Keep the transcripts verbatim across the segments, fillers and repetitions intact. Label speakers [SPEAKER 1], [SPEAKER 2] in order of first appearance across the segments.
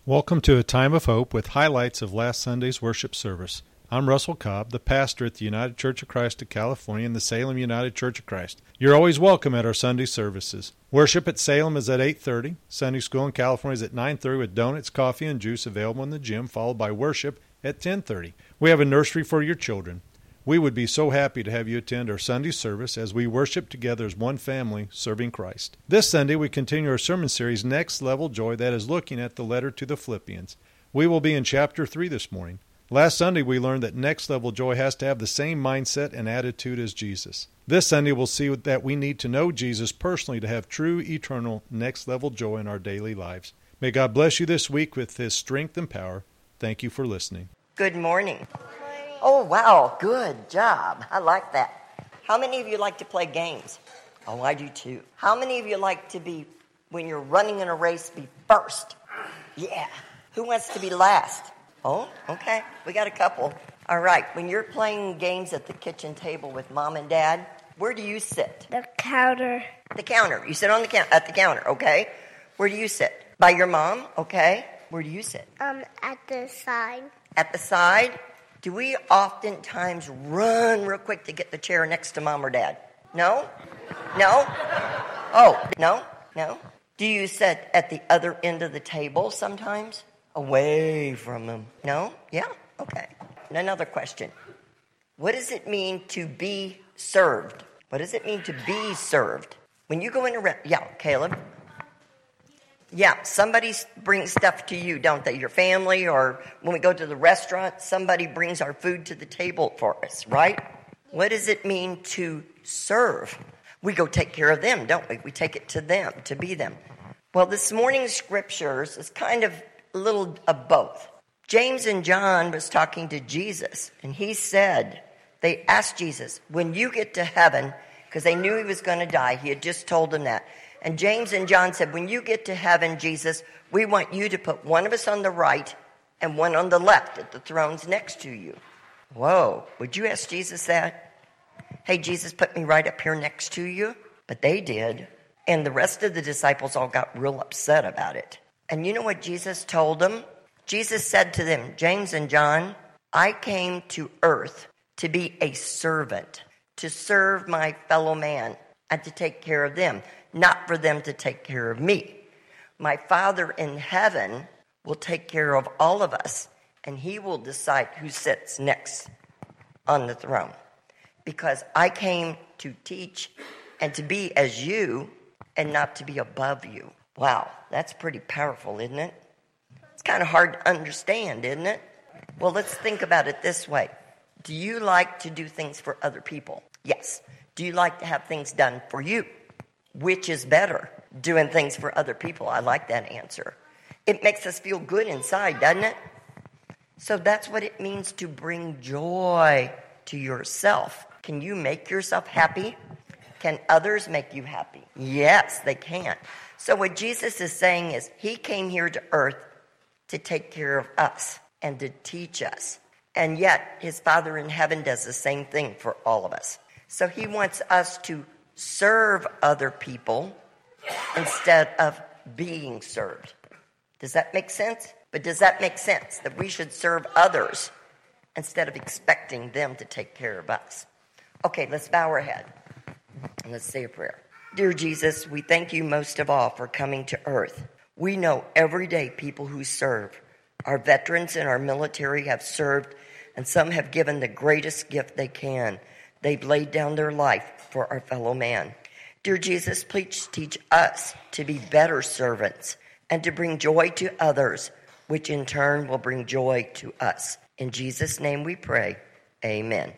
[SPEAKER 1] Welcome to A Time of Hope with highlights of last Sunday's worship service. I'm Russell Cobb, the pastor at the United Church of Christ of California and the Salem United Church of Christ. You're always welcome at our Sunday services. Worship at Salem is at eight thirty. Sunday school in California is at nine thirty with donuts, coffee, and juice available in the gym, followed by worship at ten thirty. We have a nursery for your children. We would be so happy to have you attend our Sunday service as we worship together as one family serving Christ. This Sunday, we continue our sermon series, Next Level Joy, that is looking at the letter to the Philippians. We will be in chapter three this morning. Last Sunday, we learned that next level joy has to have the same mindset and attitude as Jesus. This Sunday, we'll see that we need to know Jesus personally to have true, eternal, next level joy in our daily lives. May God bless you this week with His strength and power. Thank you for listening.
[SPEAKER 2] Good morning. Oh, wow, good job. I like that. How many of you like to play games? Oh, I do too. How many of you like to be, when you're running in a race, be first? Yeah. Who wants to be last? Oh, okay. We got a couple. All right. When you're playing games at the kitchen table with mom and dad, where do you sit?
[SPEAKER 3] The counter.
[SPEAKER 2] The counter. You sit on the count at the counter, okay? Where do you sit? By your mom, okay? Where do you sit?
[SPEAKER 3] Um, at the side.
[SPEAKER 2] At the side? Do we oftentimes run real quick to get the chair next to mom or dad? No? No? Oh, no? No? Do you sit at the other end of the table sometimes? Away from them? No? Yeah? Okay. And another question. What does it mean to be served? What does it mean to be served? When you go in a re- yeah, Caleb? Yeah, somebody brings stuff to you, don't they? Your family, or when we go to the restaurant, somebody brings our food to the table for us, right? What does it mean to serve? We go take care of them, don't we? We take it to them, to be them. Well, this morning's scriptures is kind of a little of both. James and John was talking to Jesus, and he said, they asked Jesus, when you get to heaven, because they knew he was going to die, he had just told them that. And James and John said, when you get to heaven, Jesus, we want you to put one of us on the right and one on the left at the thrones next to you. Whoa, would you ask Jesus that? Hey, Jesus, put me right up here next to you. But they did. And the rest of the disciples all got real upset about it. And you know what Jesus told them? Jesus said to them, James and John, I came to earth to be a servant, to serve my fellow man and to take care of them. Not for them to take care of me. My Father in heaven will take care of all of us, and he will decide who sits next on the throne. Because I came to teach and to be as you and not to be above you. Wow, that's pretty powerful, isn't it? It's kind of hard to understand, isn't it? Well, let's think about it this way. Do you like to do things for other people? Yes. Do you like to have things done for you? Which is better, doing things for other people? I like that answer. It makes us feel good inside, doesn't it? So that's what it means to bring joy to yourself. Can you make yourself happy? Can others make you happy? Yes, they can. So what Jesus is saying is he came here to earth to take care of us and to teach us. And yet his Father in heaven does the same thing for all of us. So he wants us to serve other people instead of being served. Does that make sense? But does that make sense that we should serve others instead of expecting them to take care of us? Okay, let's bow our head and let's say a prayer. Dear Jesus, we thank you most of all for coming to earth. We know every day people who serve. Our veterans in our military have served, and some have given the greatest gift they can. They've laid down their life for our fellow man. Dear Jesus, please teach us to be better servants and to bring joy to others, which in turn will bring joy to us. In Jesus' name we pray. Amen.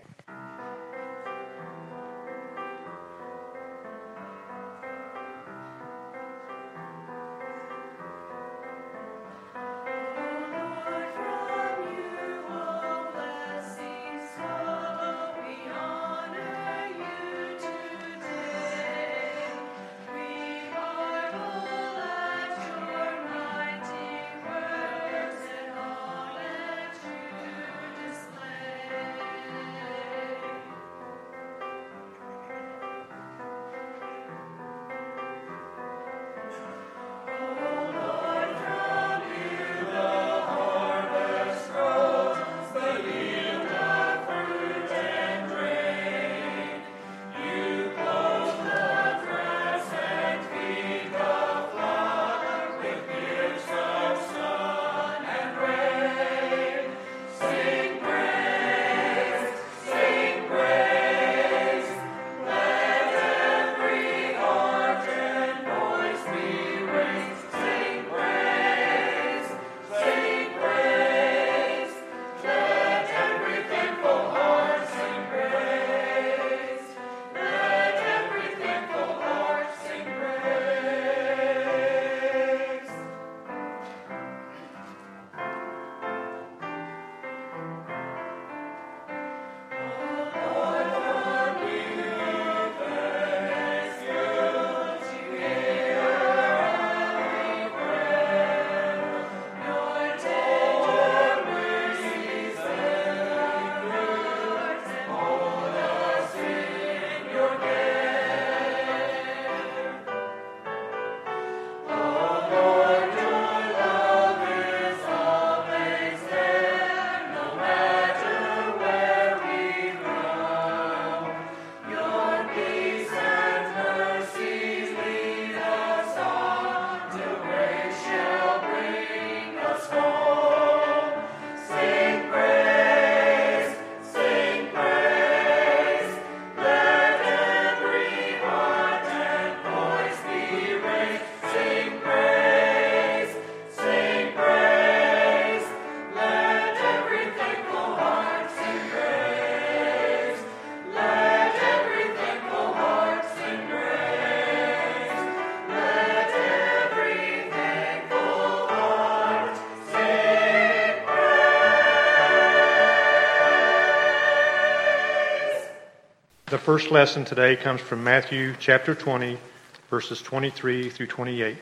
[SPEAKER 4] first lesson today comes from Matthew chapter twenty, verses twenty-three through twenty-eight.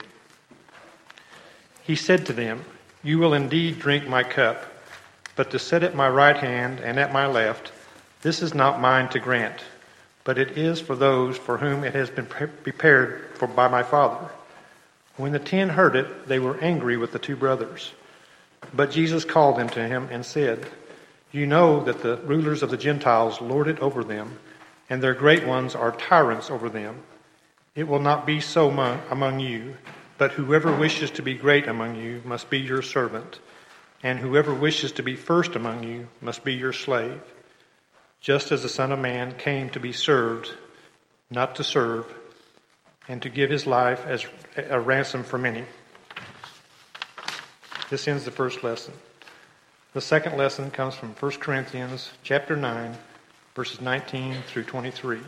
[SPEAKER 4] He said to them, "You will indeed drink my cup, but to sit at my right hand and at my left, this is not mine to grant, but it is for those for whom it has been prepared for by my Father." When the ten heard it, they were angry with the two brothers. But Jesus called them to him and said, "You know that the rulers of the Gentiles lord it over them, and their great ones are tyrants over them. It will not be so among you, but whoever wishes to be great among you must be your servant, and whoever wishes to be first among you must be your slave. Just as the Son of Man came to be served, not to serve, and to give his life as a ransom for many." This ends the first lesson. The second lesson comes from First Corinthians chapter nine, verses nineteen through twenty-three.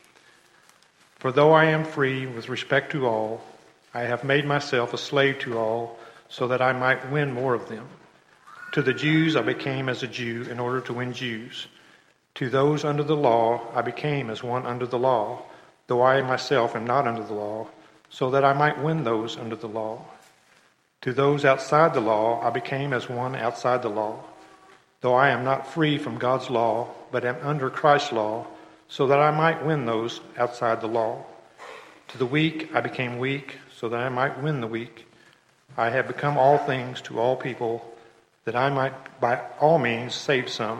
[SPEAKER 4] "For though I am free with respect to all, I have made myself a slave to all, so that I might win more of them. To the Jews I became as a Jew in order to win Jews. To those under the law I became as one under the law, though I myself am not under the law, so that I might win those under the law. To those outside the law I became as one outside the law, though I am not free from God's law, but am under Christ's law, so that I might win those outside the law. To the weak I became weak, so that I might win the weak. I have become all things to all people, that I might by all means save some.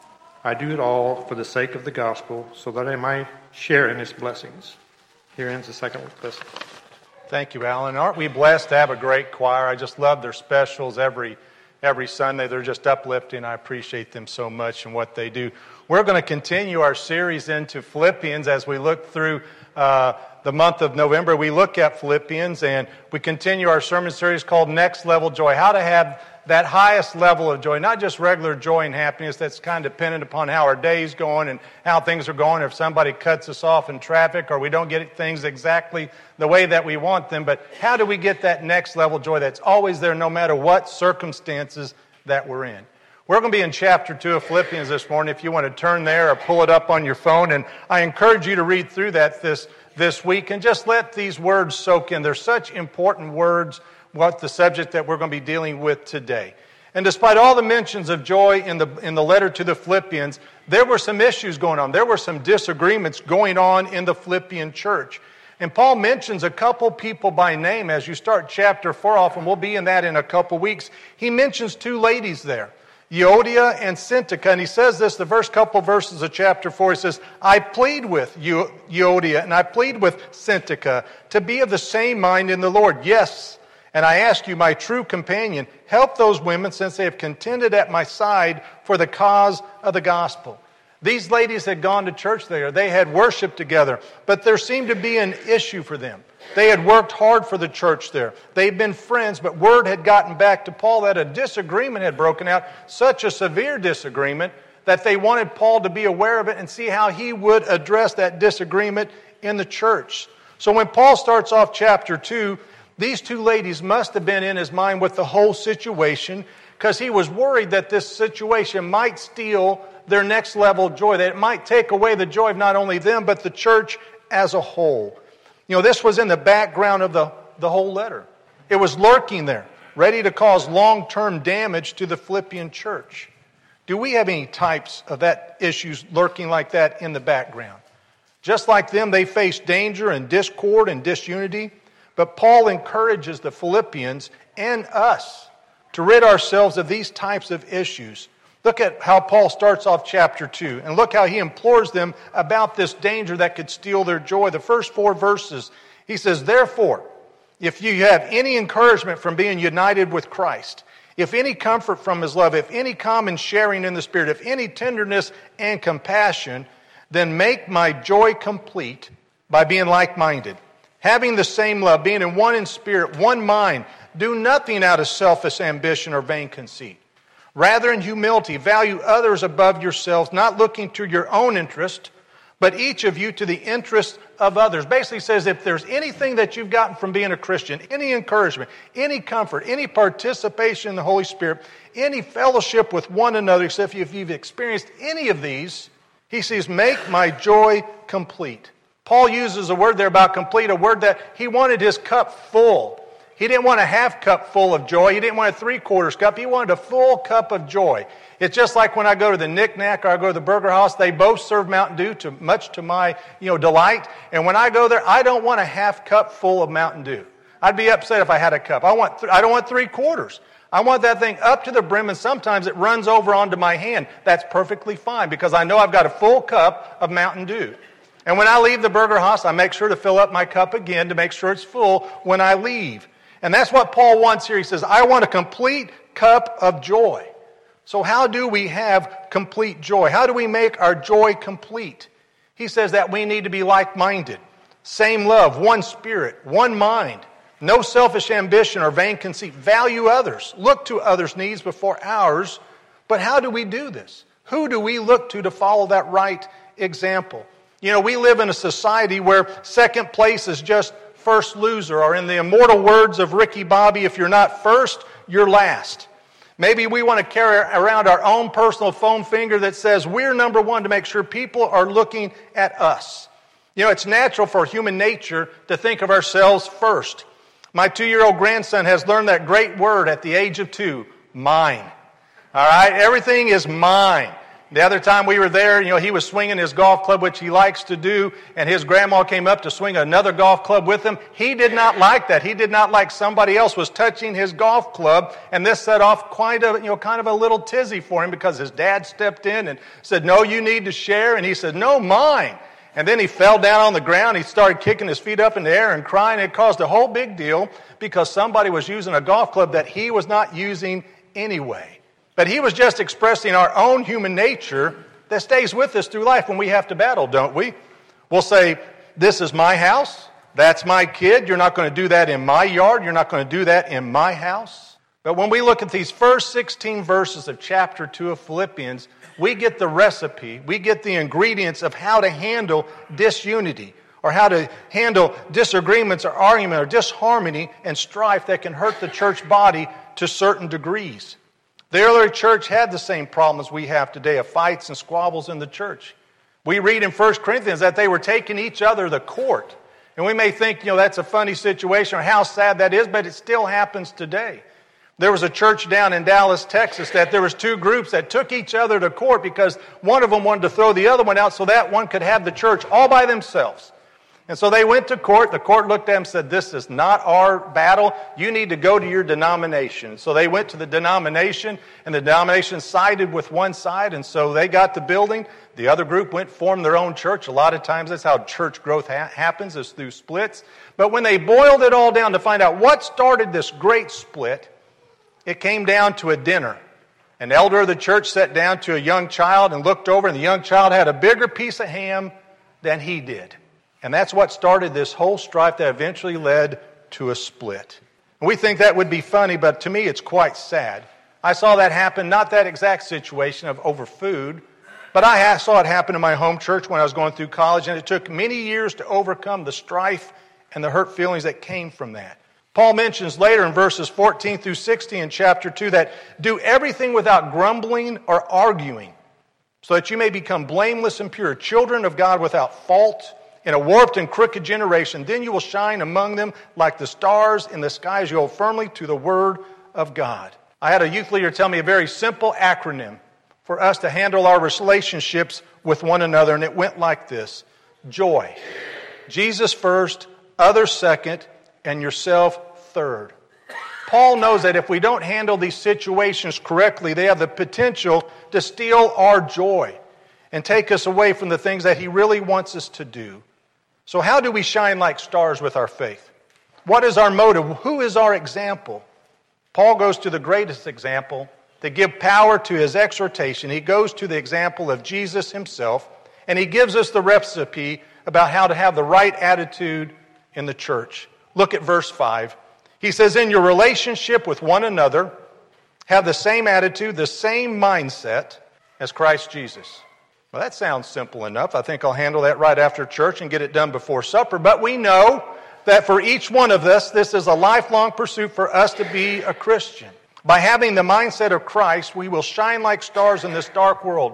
[SPEAKER 4] I do it all for the sake of the gospel, so that I might share in its blessings." Here ends the second lesson.
[SPEAKER 1] Thank you, Alan. Aren't we blessed to have a great choir? I just love their specials every every Sunday. They're just uplifting. I appreciate them so much and what they do. We're going to continue our series into Philippians as we look through uh, the month of November. We look at Philippians and we continue our sermon series called Next Level Joy. How to have that highest level of joy, not just regular joy and happiness that's kind of dependent upon how our day's going and how things are going, if somebody cuts us off in traffic or we don't get things exactly the way that we want them, but how do we get that next level joy that's always there no matter what circumstances that we're in? We're going to be in chapter two of Philippians this morning if you want to turn there or pull it up on your phone, and I encourage you to read through that this, this week and just let these words soak in. They're such important words, what the subject that we're going to be dealing with today. And despite all the mentions of joy in the in the letter to the Philippians, there were some issues going on. There were some disagreements going on in the Philippian church. And Paul mentions a couple people by name as you start chapter four off, and we'll be in that in a couple weeks. He mentions two ladies there, Euodia and Syntyche, and he says this, the first couple verses of chapter four, he says, "I plead with Euodia and I plead with Syntyche to be of the same mind in the Lord. Yes, and I ask you, my true companion, help those women since they have contended at my side for the cause of the gospel." These ladies had gone to church there. They had worshiped together, but there seemed to be an issue for them. They had worked hard for the church there. They'd been friends, but word had gotten back to Paul that a disagreement had broken out, such a severe disagreement that they wanted Paul to be aware of it and see how he would address that disagreement in the church. So when Paul starts off chapter two, these two ladies must have been in his mind with the whole situation because he was worried that this situation might steal their next level of joy, that it might take away the joy of not only them, but the church as a whole. You know, this was in the background of the, the whole letter. It was lurking there, ready to cause long-term damage to the Philippian church. Do we have any types of that issues lurking like that in the background? Just like them, they faced danger and discord and disunity. But Paul encourages the Philippians and us to rid ourselves of these types of issues. Look at how Paul starts off chapter two, and look how he implores them about this danger that could steal their joy. The first four verses, he says, "Therefore, if you have any encouragement from being united with Christ, if any comfort from his love, if any common sharing in the Spirit, if any tenderness and compassion, then make my joy complete by being like-minded, having the same love, being in one in spirit, one mind. Do nothing out of selfish ambition or vain conceit. Rather, in humility, value others above yourselves, not looking to your own interest, but each of you to the interest of others." Basically says if there's anything that you've gotten from being a Christian, any encouragement, any comfort, any participation in the Holy Spirit, any fellowship with one another, except if you've experienced any of these,
[SPEAKER 5] He says, make my joy complete. Paul uses a word there about complete, a word that he wanted his cup full. He didn't want a half cup full of joy. He didn't want a three-quarters cup. He wanted a full cup of joy. It's just like when I go to the Knick Knack or I go to the Burger House, they both serve Mountain Dew, to much to my you know delight. And when I go there, I don't want a half cup full of Mountain Dew. I'd be upset if I had a cup. I want th- I don't want three quarters. I want that thing up to the brim, and sometimes it runs over onto my hand. That's perfectly fine because I know I've got a full cup of Mountain Dew. And when I leave the Burger House, I make sure to fill up my cup again to make sure it's full when I leave. And that's what Paul wants here. He says, I want a complete cup of joy. So how do we have complete joy? How do we make our joy complete? He says that we need to be like-minded, same love, one spirit, one mind, no selfish ambition or vain conceit, value others, look to others' needs before ours. But how do we do this? Who do we look to to follow that right example? You know, we live in a society where second place is just first loser, or in the immortal words of Ricky Bobby, if you're not first, you're last. Maybe we want to carry around our own personal foam finger that says we're number one to make sure people are looking at us. You know, it's natural for human nature to think of ourselves first. My two-year-old grandson has learned that great word at the age of two, mine. All right, everything is mine. The other time we were there, you know, he was swinging his golf club, which he likes to do, and his grandma came up to swing another golf club with him. He did not like that. He did not like somebody else was touching his golf club, and this set off quite a, you know, kind of a little tizzy for him because his dad stepped in and said, no, you need to share, and he said, no, mine. And then he fell down on the ground. He started kicking his feet up in the air and crying. It caused a whole big deal because somebody was using a golf club that he was not using anyway. But he was just expressing our own human nature that stays with us through life when we have to battle, don't we? We'll say, this is my house, that's my kid, you're not going to do that in my yard, you're not going to do that in my house. But when we look at these first sixteen verses of chapter two of Philippians, we get the recipe, we get the ingredients of how to handle disunity, or how to handle disagreements or argument or disharmony and strife that can hurt the church body to certain degrees. The early church had the same problems we have today of fights and squabbles in the church. We read in First Corinthians that they were taking each other to court. And we may think, you know, that's a funny situation or how sad that is, but it still happens today. There was a church down in Dallas, Texas, that there was two groups that took each other to court because one of them wanted to throw the other one out so that one could have the church all by themselves. And so they went to court. The court looked at them and said, this is not our battle. You need to go to your denomination. So they went to the denomination, and the denomination sided with one side, and so they got the building. The other group went and formed their own church. A lot of times that's how church growth ha- happens, is through splits. But when they boiled it all down to find out what started this great split, it came down to a dinner. An elder of the church sat down to a young child and looked over, and the young child had a bigger piece of ham than he did. And that's what started this whole strife that eventually led to a split. And we think that would be funny, but to me it's quite sad. I saw that happen, not that exact situation of over food, but I saw it happen in my home church when I was going through college, and it took many years to overcome the strife and the hurt feelings that came from that. Paul mentions later in verses fourteen through sixteen in chapter two that do everything without grumbling or arguing, so that you may become blameless and pure, children of God without fault, in a warped and crooked generation. Then you will shine among them like the stars in the sky as you hold firmly to the word of God. I had a youth leader tell me a very simple acronym for us to handle our relationships with one another, and it went like this: joy. Jesus first, others second, and yourself third. Paul knows that if we don't handle these situations correctly, they have the potential to steal our joy and take us away from the things that he really wants us to do. So how do we shine like stars with our faith? What is our motive? Who is our example? Paul goes to the greatest example to give power to his exhortation. He goes to the example of Jesus himself, and he gives us the recipe about how to have the right attitude in the church. Look at verse five. He says, in your relationship with one another, have the same attitude, the same mindset as Christ Jesus. Well, that sounds simple enough. I think I'll handle that right after church and get it done before supper. But we know that for each one of us, this is a lifelong pursuit for us to be a Christian. By having the mindset of Christ, we will shine like stars in this dark world,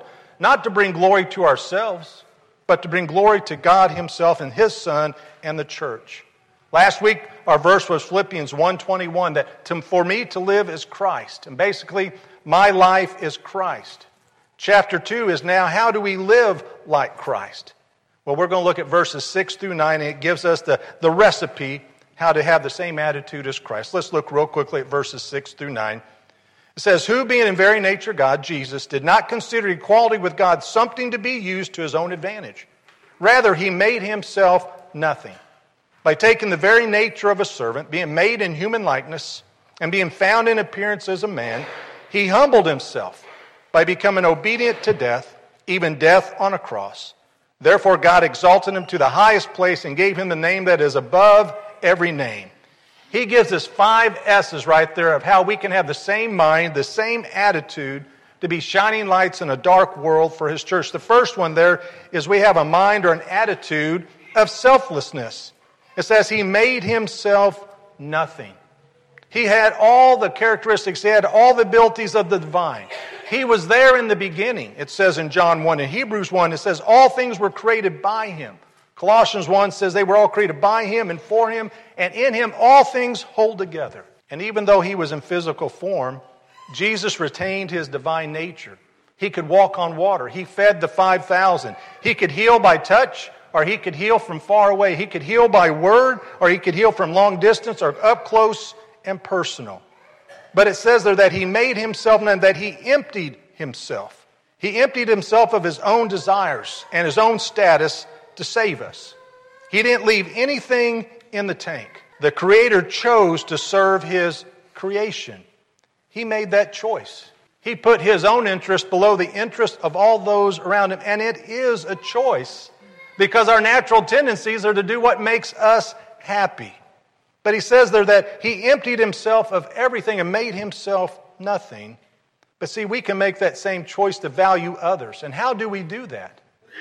[SPEAKER 5] not to bring glory to ourselves, but to bring glory to God himself and his Son and the church. Last week, our verse was Philippians one twenty-one, that to, for me to live is Christ. And basically, my life is Christ. Chapter two is now, how do we live like Christ? Well, we're going to look at verses six through nine, and it gives us the, the recipe how to have the same attitude as Christ. Let's look real quickly at verses six through nine. It says, who being in very nature God, Jesus, did not consider equality with God something to be used to his own advantage. Rather, he made himself nothing, by taking the very nature of a servant, being made in human likeness, and being found in appearance as a man, he humbled himself by becoming obedient to death, even death on a cross. Therefore God exalted him to the highest place and gave him the name that is above every name. He gives us five S's right there of how we can have the same mind, the same attitude to be shining lights in a dark world for his church. The first one there is we have a mind or an attitude of selflessness. It says he made himself nothing. He had all the characteristics, he had all the abilities of the divine. He was there in the beginning. It says in John one, in Hebrews one, it says all things were created by him. Colossians one says they were all created by him and for him, and in him all things hold together. And even though he was in physical form, Jesus retained his divine nature. He could walk on water. He fed the five thousand. He could heal by touch, or he could heal from far away. He could heal by word, or he could heal from long distance, or up close and personal. But it says there that he made himself known, that he emptied himself. He emptied himself of his own desires and his own status to save us. He didn't leave anything in the tank. The Creator chose to serve his creation. He made that choice. He put his own interest below the interest of all those around him. And it is a choice, because our natural tendencies are to do what makes us happy. But he says there that he emptied himself of everything and made himself nothing. But see, we can make that same choice to value others. And how do we do that?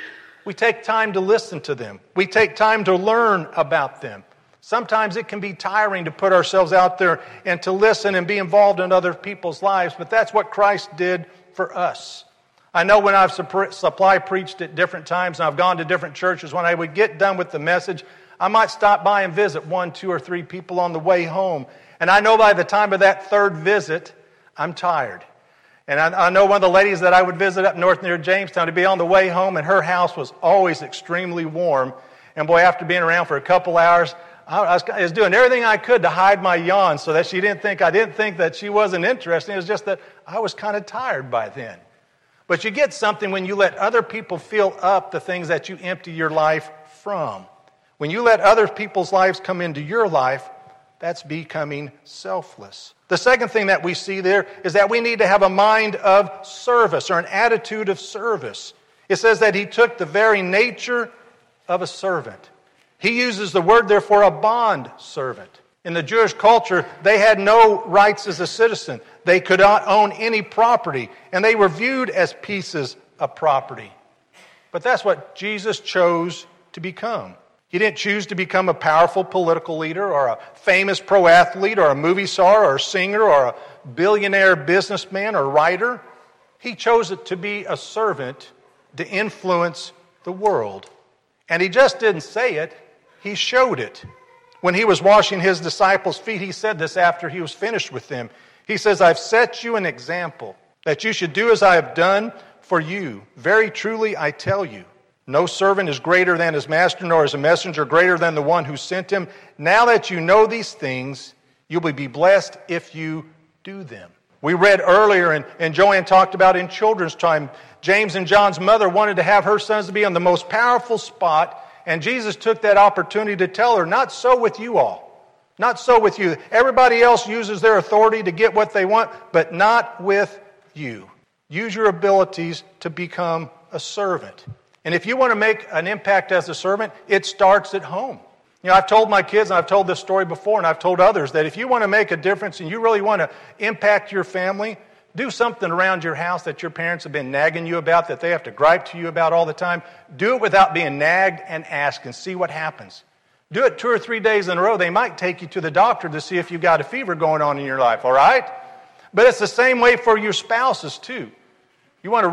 [SPEAKER 5] We take time to listen to them. We take time to learn about them. Sometimes it can be tiring to put ourselves out there and to listen and be involved in other people's lives, but that's what Christ did for us. I know when I've supply preached at different times and I've gone to different churches, when I would get done with the message, I might stop by and visit one, two, or three people on the way home. And I know by the time of that third visit, I'm tired. And I, I know one of the ladies that I would visit up north near Jamestown to be on the way home, and her house was always extremely warm. And boy, after being around for a couple hours, I was, I was doing everything I could to hide my yawn so that she didn't think, I didn't think that she wasn't interested. It was just that I was kind of tired by then. But you get something when you let other people fill up the things that you empty your life from. When you let other people's lives come into your life, that's becoming selfless. The second thing that we see there is that we need to have a mind of service, or an attitude of service. It says that he took the very nature of a servant. He uses the word, therefore, a bond servant. In the Jewish culture, they had no rights as a citizen. They could not own any property, and they were viewed as pieces of property. But that's what Jesus chose to become. He didn't choose to become a powerful political leader, or a famous pro athlete, or a movie star, or a singer, or a billionaire businessman or writer. He chose it to be a servant to influence the world. And he just didn't say it, he showed it. When he was washing his disciples' feet, he said this after he was finished with them. He says, I've set you an example, that you should do as I have done for you. Very truly I tell you, no servant is greater than his master, nor is a messenger greater than the one who sent him. Now that you know these things, you'll be blessed if you do them. We read earlier, and, and Joanne talked about in children's time, James and John's mother wanted to have her sons to be on the most powerful spot, and Jesus took that opportunity to tell her, not so with you all. Not so with you. Everybody else uses their authority to get what they want, but not with you. Use your abilities to become a servant. And if you want to make an impact as a servant, it starts at home. You know, I've told my kids, and I've told this story before, and I've told others, that if you want to make a difference and you really want to impact your family, do something around your house that your parents have been nagging you about, that they have to gripe to you about all the time. Do it without being nagged, and ask and see what happens. Do it two or three days in a row. They might take you to the doctor to see if you've got a fever going on in your life, all right? But it's the same way for your spouses too. You want to re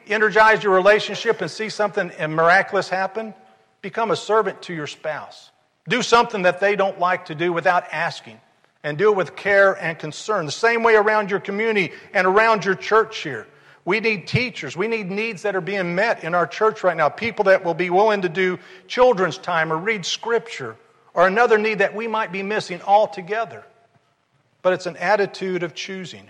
[SPEAKER 5] energize your relationship and see something miraculous happen? Become a servant to your spouse. Do something that they don't like to do without asking. And do it with care and concern. The same way around your community and around your church here. We need teachers. We need needs that are being met in our church right now. People that will be willing to do children's time or read Scripture. Or another need that we might be missing altogether. But it's an attitude of choosing.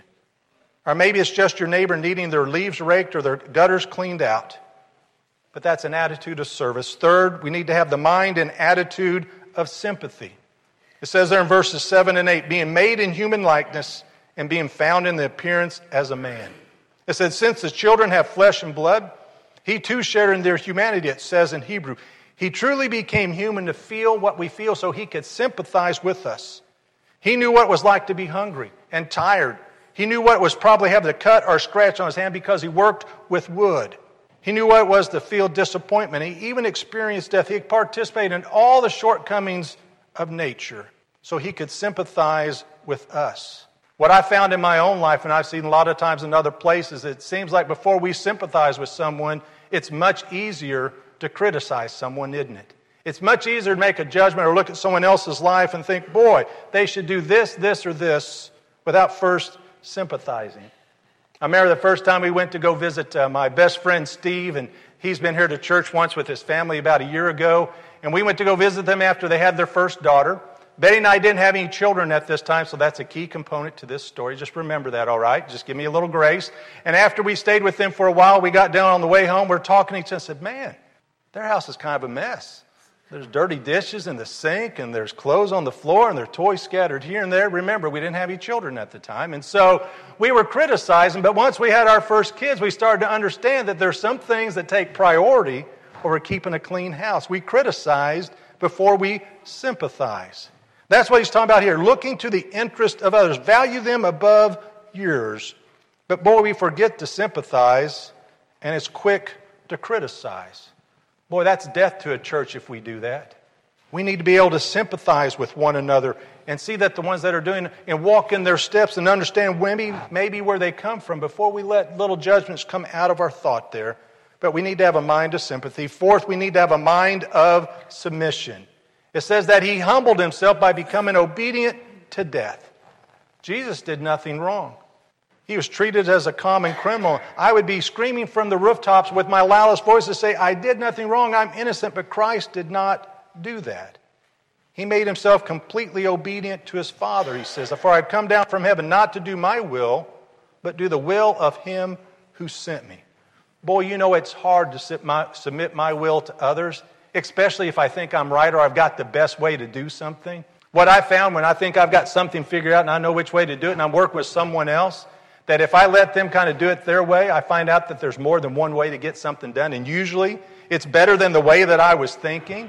[SPEAKER 5] Or maybe it's just your neighbor needing their leaves raked or their gutters cleaned out. But that's an attitude of service. Third, we need to have the mind and attitude of sympathy. It says there in verses seven and eight, being made in human likeness and being found in the appearance as a man. It says, since the children have flesh and blood, he too shared in their humanity, it says in Hebrew. He truly became human to feel what we feel so he could sympathize with us. He knew what it was like to be hungry and tired. He knew what it was probably having a cut or scratch on his hand because he worked with wood. He knew what it was to feel disappointment. He even experienced death. He participated in all the shortcomings of nature so he could sympathize with us. What I found in my own life, and I've seen a lot of times in other places, it seems like before we sympathize with someone, it's much easier to criticize someone, isn't it? It's much easier to make a judgment or look at someone else's life and think, boy, they should do this, this, or this, without first sympathizing. I remember the first time we went to go visit uh, my best friend Steve, and he's been here to church once with his family about a year ago, and we went to go visit them after they had their first daughter. Betty and I didn't have any children at this time, so that's a key component to this story. Just remember that, all right? Just give me a little grace. And after we stayed with them for a while, we got down on the way home, we were talking to each other and said, man, their house is kind of a mess. There's dirty dishes in the sink, and there's clothes on the floor, and there are toys scattered here and there. Remember, we didn't have any children at the time, and so we were criticizing, but once we had our first kids, we started to understand that there's some things that take priority over keeping a clean house. We criticized before we sympathize. That's what he's talking about here, looking to the interest of others. Value them above yours. But boy, we forget to sympathize, and it's quick to criticize. Boy, that's death to a church if we do that. We need to be able to sympathize with one another and see that the ones that are doing and walk in their steps and understand maybe, maybe where they come from before we let little judgments come out of our thought there. But we need to have a mind of sympathy. Fourth, we need to have a mind of submission. It says that he humbled himself by becoming obedient to death. Jesus did nothing wrong. He was treated as a common criminal. I would be screaming from the rooftops with my loudest voice to say, I did nothing wrong, I'm innocent, but Christ did not do that. He made himself completely obedient to his Father, he says, for I've come down from heaven not to do my will, but do the will of him who sent me. Boy, you know it's hard to submit my will to others, especially if I think I'm right or I've got the best way to do something. What I found when I think I've got something figured out and I know which way to do it and I'm working with someone else, that if I let them kind of do it their way, I find out that there's more than one way to get something done. And usually it's better than the way that I was thinking.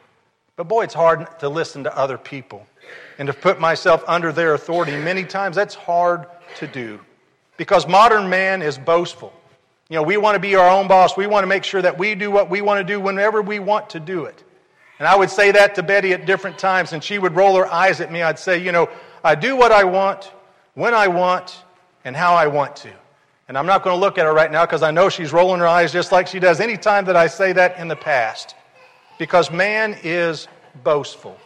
[SPEAKER 5] But boy, it's hard to listen to other people and to put myself under their authority. Many times that's hard to do because modern man is boastful. You know, we want to be our own boss. We want to make sure that we do what we want to do whenever we want to do it. And I would say that to Betty at different times, and she would roll her eyes at me. I'd say, you know, I do what I want, when I want, and how I want to. And I'm not going to look at her right now because I know she's rolling her eyes just like she does any time that I say that in the past. Because man is boastful.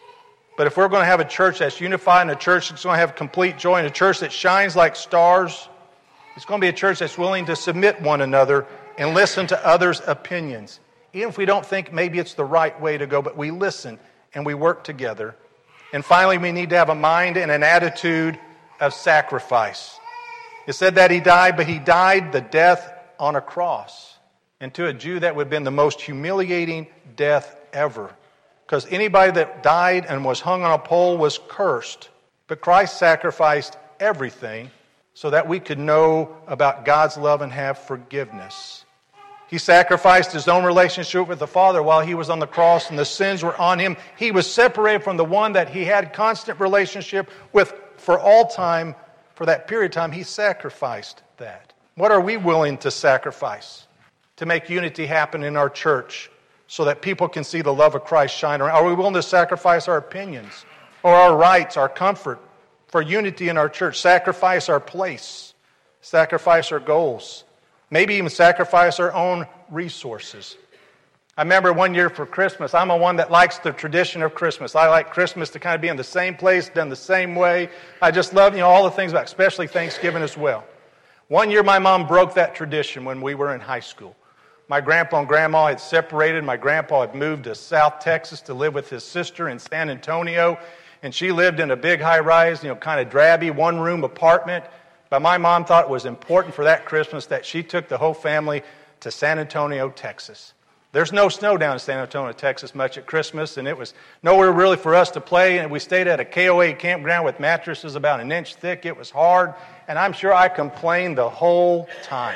[SPEAKER 5] But if we're going to have a church that's unified and a church that's going to have complete joy and a church that shines like stars, it's going to be a church that's willing to submit one another and listen to others' opinions. Even if we don't think maybe it's the right way to go, but we listen and we work together. And finally, we need to have a mind and an attitude of sacrifice. It said that he died, but he died the death on a cross. And to a Jew, that would have been the most humiliating death ever. Because anybody that died and was hung on a pole was cursed. But Christ sacrificed everything so that we could know about God's love and have forgiveness. He sacrificed his own relationship with the Father while he was on the cross and the sins were on him. He was separated from the one that he had constant relationship with for all time. For that period of time, he sacrificed that. What are we willing to sacrifice to make unity happen in our church so that people can see the love of Christ shine around? Are we willing to sacrifice our opinions or our rights, our comfort for unity in our church? Sacrifice our place, sacrifice our goals. maybe even sacrifice our own resources. I remember one year for Christmas, I'm a one that likes the tradition of Christmas. I like Christmas to kind of be in the same place, done the same way. I just love, you know, all the things about, especially Thanksgiving as well. One year my mom broke that tradition when we were in high school. My grandpa and grandma had separated. My grandpa had moved to South Texas to live with his sister in San Antonio, and she lived in a big high-rise, you know, kind of drabby, one-room apartment. But my mom thought it was important for that Christmas that she took the whole family to San Antonio, Texas. There's no snow down in San Antonio, Texas much at Christmas, and it was nowhere really for us to play. And we stayed at a K O A campground with mattresses about an inch thick. It was hard, and I'm sure I complained the whole time.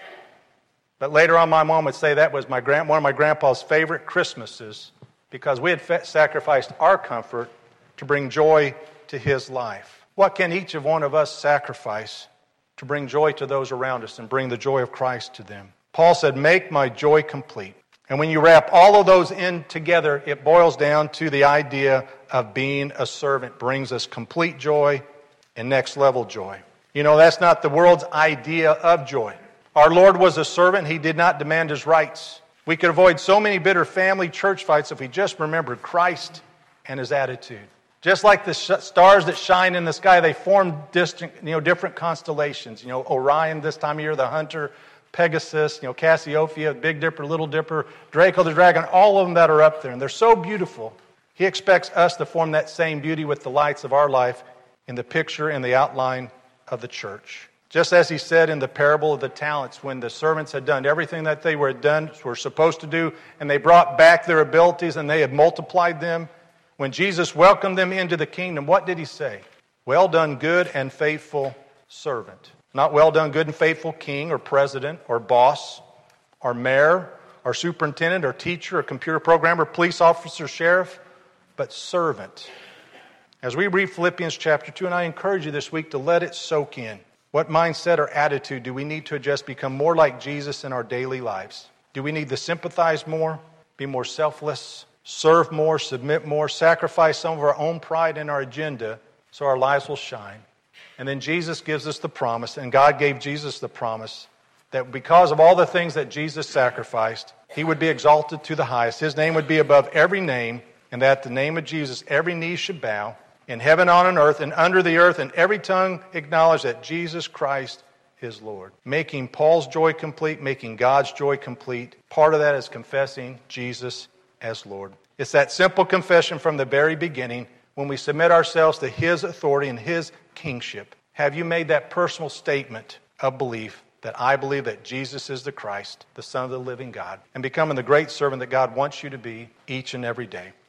[SPEAKER 5] But later on, my mom would say that was my grand, one of my grandpa's favorite Christmases because we had fe- sacrificed our comfort to bring joy to his life. What can each of one of us sacrifice to bring joy to those around us and bring the joy of Christ to them? Paul said, make my joy complete. And when you wrap all of those in together, it boils down to the idea of being a servant. Brings us complete joy and next level joy. You know, that's not the world's idea of joy. Our Lord was a servant. He did not demand his rights. We could avoid so many bitter family church fights if we just remembered Christ and his attitude. Just like the sh- stars that shine in the sky, they form distant, you know, different constellations. You know, Orion this time of year, the hunter, Pegasus, you know, Cassiopeia, Big Dipper, Little Dipper, Draco the dragon, all of them that are up there. And they're so beautiful. He expects us to form that same beauty with the lights of our life in the picture and the outline of the church. Just as he said in the parable of the talents, when the servants had done everything that they were done were supposed to do, and they brought back their abilities and they had multiplied them, when Jesus welcomed them into the kingdom, what did he say? Well done, good and faithful servant. Not well done, good and faithful king or president or boss or mayor or superintendent or teacher or computer programmer, police officer, sheriff, but servant. As we read Philippians chapter two, and I encourage you this week to let it soak in. What mindset or attitude do we need to adjust, become more like Jesus in our daily lives? Do we need to sympathize more, be more selfless, serve more, submit more, sacrifice some of our own pride and our agenda so our lives will shine? And then Jesus gives us the promise, and God gave Jesus the promise, that because of all the things that Jesus sacrificed, he would be exalted to the highest. His name would be above every name, and that at the name of Jesus every knee should bow, in heaven, on and earth, and under the earth, and every tongue acknowledge that Jesus Christ is Lord. Making Paul's joy complete, making God's joy complete. Part of that is confessing Jesus as Lord. It's that simple confession from the very beginning when we submit ourselves to his authority and his kingship. Have you made that personal statement of belief that I believe that Jesus is the Christ, the Son of the living God, and becoming the great servant that God wants you to be each and every day?